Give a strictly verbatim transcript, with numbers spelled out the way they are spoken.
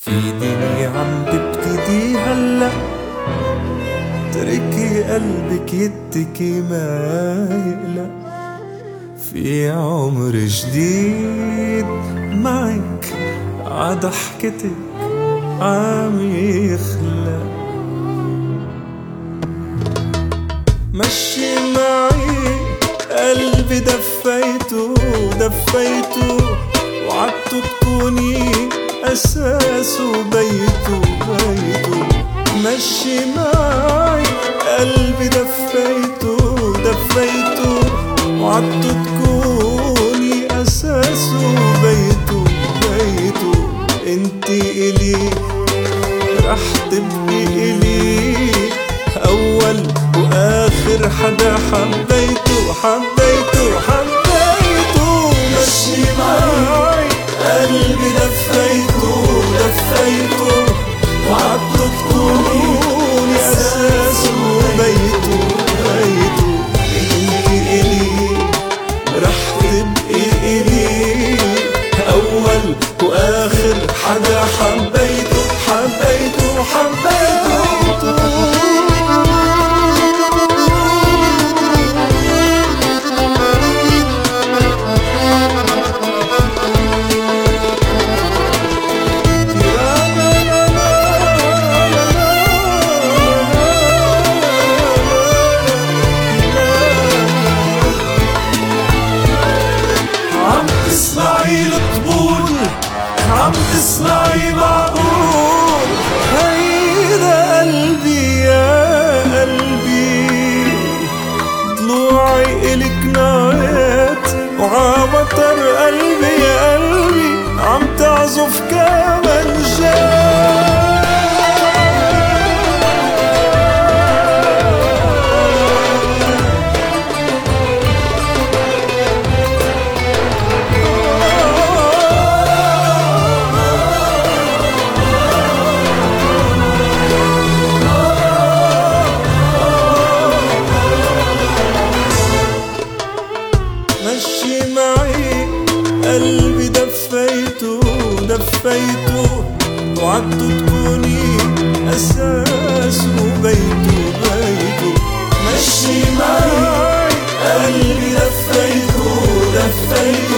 في دنيا عم تبتدي هلأ، تركي قلبك يتكي ما يقلق. في عمر جديد معك عضحكتك عم يخلق. مشي معي قلبي دفيته دفيته، وعدتو تكوني أساسه بيته بيته. مشي معي قلبي دفيته دفيته، وعدتو تكوني أساسه بيته بيته. انتي إلي رح تبقي إلي، أول وآخر حدا حبيته حبيته حبيته. مشي معي قلبي دفيته دفيته، وعدتو تكوني أساسه بيته بيته. انتي إلي رح تبقي إلي، أول وآخر حدا حبيته حبيته حبيته. تسمعي الطبول، عم تسمعي معقول، هيدا قلبي يا قلبي. طلوعي إلك نايت وعبطر قلبي يا قلبي، عم تعزف كمانجات. مشي معي قلبي دفيته دفيته، وعدتو تكوني أساسه بيته بيته. مشي معي قلبي دفيته دفيته،